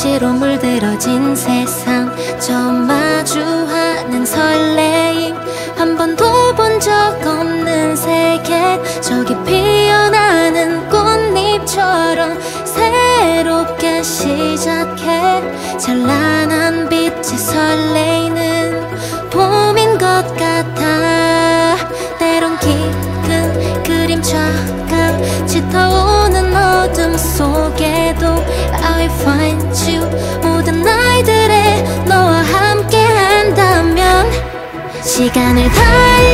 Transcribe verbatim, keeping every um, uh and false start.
도시로 물들어진 세상, 처음 마주하는 설레임, 한 번도 본 적 없는 세계, 저기 피어나는 꽃잎처럼 새롭게 시작해. 찬란한 빛에 설레이는 봄인 것 같아. 때론 깊은 그림처럼 짙어오는 어둠 속에도 I will find you. 모든 날들에 너와 함께 한다면 시간을 달리